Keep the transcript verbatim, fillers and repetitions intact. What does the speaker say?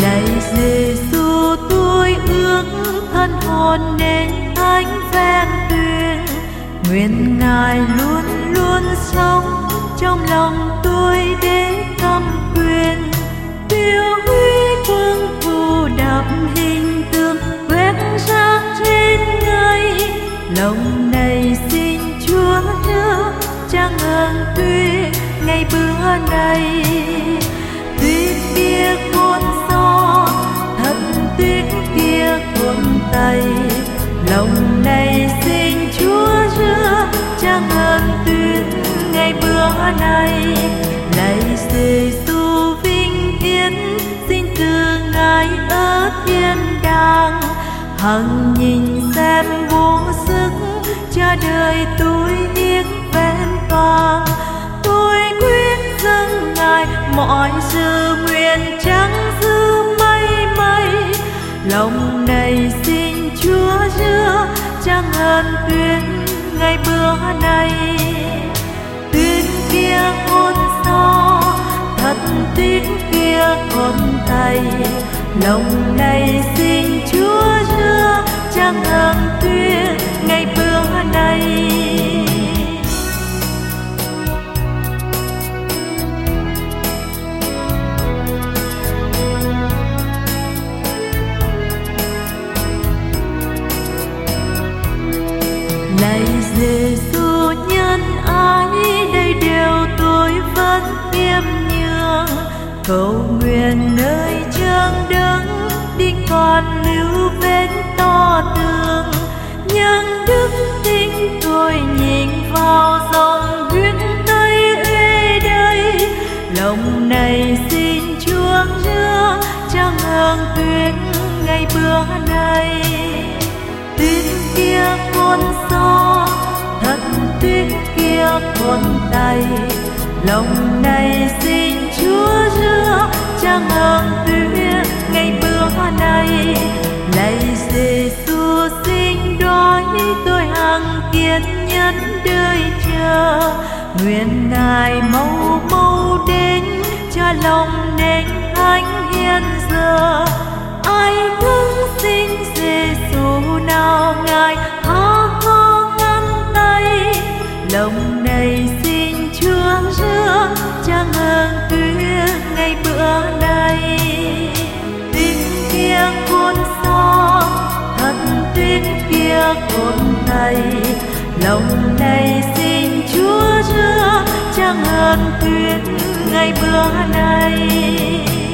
Lạy Giêsu, tôi ước thân hồn nên thánh ven tuyền, nguyện Ngài luôn luôn sống trong lòng tôi để cam quyền. Tiêu huy quân thù đạp hình tượng quét rác trên Ngài, lòng này xin Chúa nhớ trang ơn tuyết ngày bữa này. Tuyết kia cuốn gió, thật tuyết kia cuốn tay, lòng này xin Chúa rửa trang ơn tuyết ngày bữa này. Lạy Giêsu vinh hiển, xin từ Ngài ở thiên đàng, hằng nhìn xem vô sức cha đời tôi hiến vẹn toàn. Tôi quyết dâng Ngài mọi sự nguyện chẳng giữ mây mây, lòng này xin Chúa rửa trang ơn tuyết ngày bữa này. Tuyết kia hôn gió, thật tuyết kia hôn tay, lòng này xin Chúa rửa trang ơn tuyết ngày bữa này. Lạy Giêsu nhân ái, đây đều tôi vẫn khiêm nhường, cầu nguyện nơi chân đấng đi còn lưu vết to tường. Nhưng đức tin tôi nhìn vào dòng huyết Tây ê đây, lòng này xin Chúa rửa trang ơn tuyết ngày bữa này. Tuyết kia cuốn gió, thật tuyết kia cuốn tay, lòng này xin Chúa rửa trang ơn tuyết ngày bữa này. Lạy Giêsu xin đói tôi hằng kiên nhẫn đợi chờ, nguyện Ngài mau mau đến cho lòng nên thánh hiện giờ. Ai thương xin Giêsu nào Ngài há ho ngăn tay, lòng này xin Chúa rửa trang ơn tuyết ngày bữa này. Tuyết kia cuốn gió, thật tuyết kia cuốn tay, lòng này xin Chúa rửa trang ơn tuyết ngày bữa này.